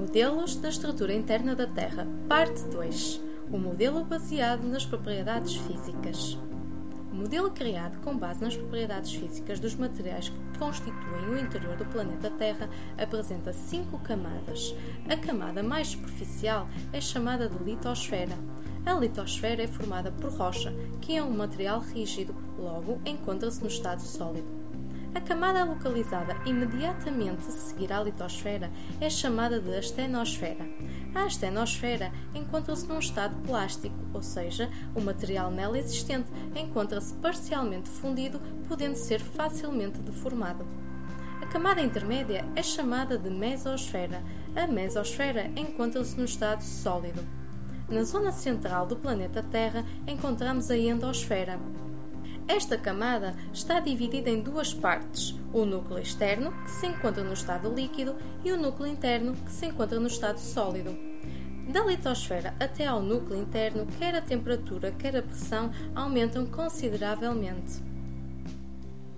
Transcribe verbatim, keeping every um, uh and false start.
Modelos da estrutura interna da Terra, parte dois. O modelo baseado nas propriedades físicas. O modelo criado com base nas propriedades físicas dos materiais que constituem o interior do planeta Terra apresenta cinco camadas. A camada mais superficial é chamada de litosfera. A litosfera é formada por rocha, que é um material rígido, logo encontra-se no estado sólido. A camada localizada imediatamente a seguir à litosfera é chamada de astenosfera. A astenosfera encontra-se num estado plástico, ou seja, o material nela existente encontra-se parcialmente fundido, podendo ser facilmente deformado. A camada intermédia é chamada de mesosfera. A mesosfera encontra-se no estado sólido. Na zona central do planeta Terra encontramos a endosfera. Esta camada está dividida em duas partes, o núcleo externo, que se encontra no estado líquido, e o núcleo interno, que se encontra no estado sólido. Da litosfera até ao núcleo interno, quer a temperatura, quer a pressão aumentam consideravelmente.